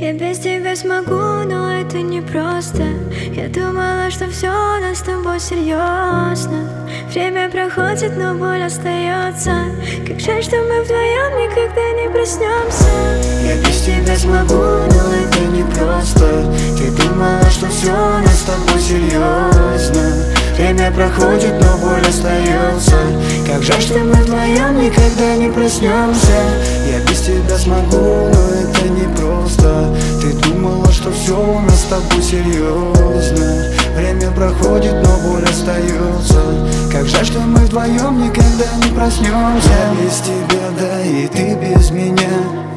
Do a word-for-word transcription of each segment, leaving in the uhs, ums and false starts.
Я без тебя смогу, но это не просто. Я думала, что все у нас с тобой серьезно. Время проходит, но боль остается. Как жаль, что мы вдвоем никогда не проснемся. Я без тебя смогу, но это не просто. Ты думала, что все у нас с тобой серьезно. Время проходит, но боль остается. Как жаль, что мы вдвоем никогда не проснемся. Я без тебя смогу, но это не просто. Ты думала, что все у нас с тобой серьезно. Время проходит, но боль остается. Как жаль, что мы вдвоем никогда не проснемся. Я без тебя, да и ты без меня.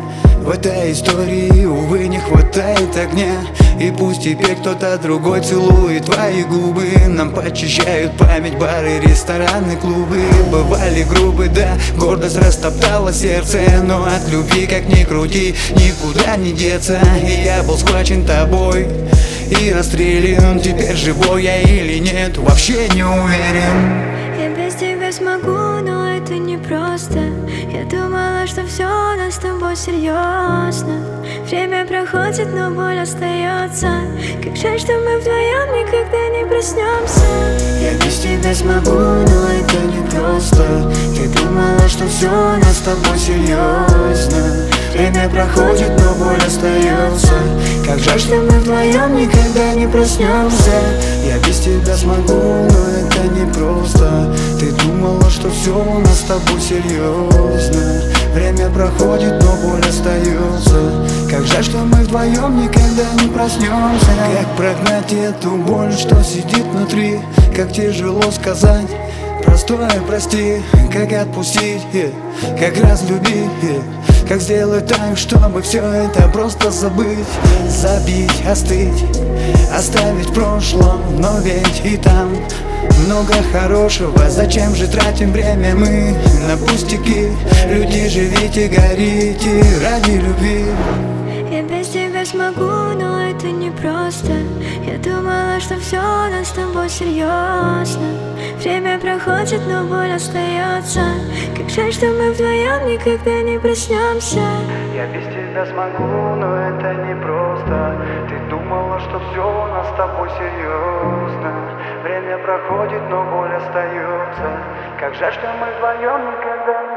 В этой истории, увы, не хватает огня. И пусть теперь кто-то другой целует твои губы, нам почищают память бары, рестораны, клубы. Бывали грубы, да, гордость растоптала сердце. Но от любви, как ни крути, никуда не деться. И я был схвачен тобой и расстрелян. Теперь живой я или нет, вообще не уверен. Я без тебя смогу, но это не просто. Я думала, что все у нас с тобой серьезно. Время проходит, но боль остается. Как жаль, что мы вдвоем никогда не проснемся. Я без тебя смогу, но это не просто. Ты думала, что все у нас с тобой серьезно. Время проходит, но боль остается. Как жаль, что мы вдвоем никогда не проснемся. Я без тебя смогу, но это не просто. Ты думала, что все у нас с тобой серьезно. Время проходит, но боль остается. Как жаль, что мы вдвоем никогда не проснемся. Как прогнать эту боль, что сидит внутри? Как тяжело сказать простое прости. Как отпустить, как разлюбить, как сделать так, чтобы все это просто забыть. Забить, остыть, оставить в прошлом. Но ведь и там много хорошего. Зачем же тратим время мы на пустяки? Люди, живите, горите ради любви. Я без тебя смогу, но это не просто. Я думала, что все у нас с тобой серьезно. Время проходит, но боль остается. Как жаль, что мы вдвоем никогда не проснемся. Я без тебя смогу, но это не просто. Ты думала, что все у нас с тобой серьезно. Время проходит, но боль остается. Как жаль, что мы вдвоем никогда не